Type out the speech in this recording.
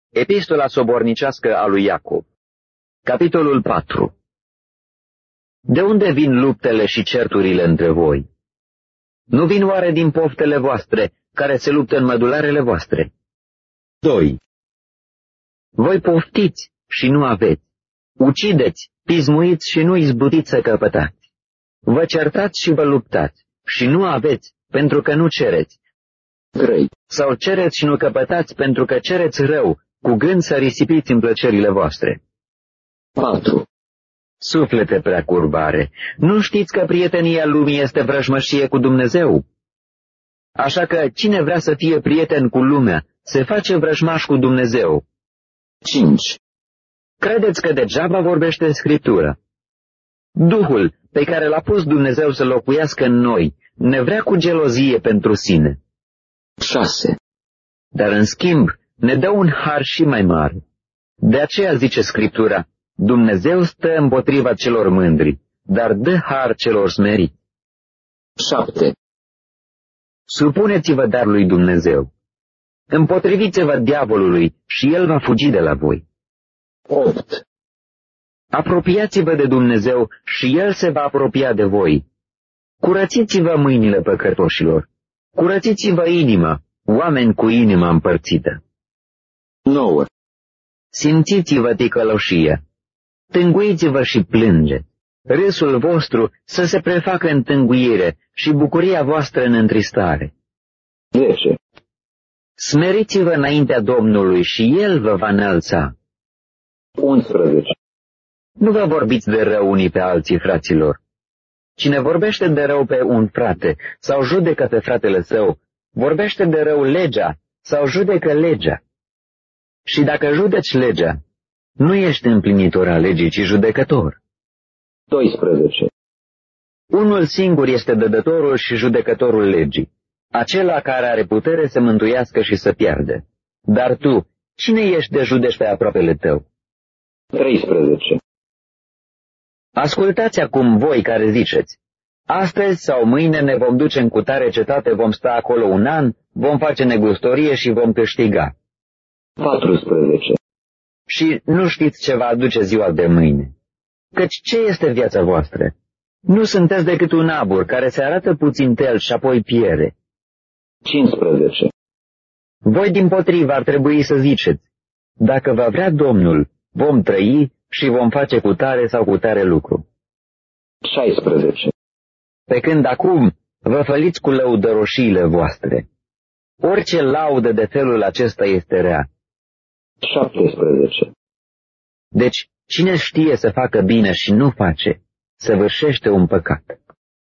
Epistola sobornicească a lui Iacov. Capitolul 4. De unde vin luptele și certurile între voi? Nu vin oare din poftele voastre, care se luptă în mădularele voastre? 2. Voi poftiți și nu aveți, ucideți, pismuiți și nu izbutiți să căpătați. Vă certați și vă luptați și nu aveți, pentru că nu cereți. 3. Sau cereți și nu căpătați, pentru că cereți rău, cu gând să risipiți în plăcerile voastre. 4. Suflete prea curbare, nu știți că prietenia lumii este vrăjmășie cu Dumnezeu? Așa că cine vrea să fie prieten cu lumea, se face vrăjmaș cu Dumnezeu. 5. Credeți că degeaba vorbește Scriptura? Duhul pe care l-a pus Dumnezeu să locuiască în noi ne vrea cu gelozie pentru sine. 6. Dar în schimb ne dă un har și mai mare. De aceea zice Scriptura, Dumnezeu stă împotriva celor mândri, dar dă har celor smeriți. 7. Supuneți-vă dar lui Dumnezeu. Împotriviți-vă diavolului și el va fugi de la voi. 8. Apropiați-vă de Dumnezeu și el se va apropia de voi. Curățiți-vă mâinile păcătoșilor. Curățiți-vă inima, oameni cu inima împărțită. 9. Simțiți-vă ticăloșia. Tânguiți-vă și plângeți. Râsul vostru să se prefacă în tânguire și bucuria voastră în întristare. 10. Smeriți-vă înaintea Domnului și El vă va înălța. 11. Nu vă vorbiți de rău unii pe alții, fraților. Cine vorbește de rău pe un frate sau judecă pe fratele său, vorbește de rău legea sau judecă legea. Și dacă judeci legea, nu ești împlinitor al legii, ci judecător. 12. Unul singur este dădătorul și judecătorul legii, acela care are putere să mântuiască și să piardă. Dar tu, cine ești de judeci pe aproapele tău? 13. Ascultați acum voi care ziceți, astăzi sau mâine ne vom duce în cutare cetate, vom sta acolo un an, vom face negustorie și vom câștiga. 14. Și nu știți ce va aduce ziua de mâine. Căci ce este viața voastră? Nu sunteți decât un abur care se arată puțin tel și apoi pierde. 15. Voi dimpotrivă ar trebui să ziceți, dacă va vrea Domnul, vom trăi și vom face cutare sau cutare lucru. 16. Pe când acum vă făliți cu lăudăroșiile voastre. Orice laudă de felul acesta este rea. 17. Deci, cine știe să facă bine și nu face, săvârșește un păcat.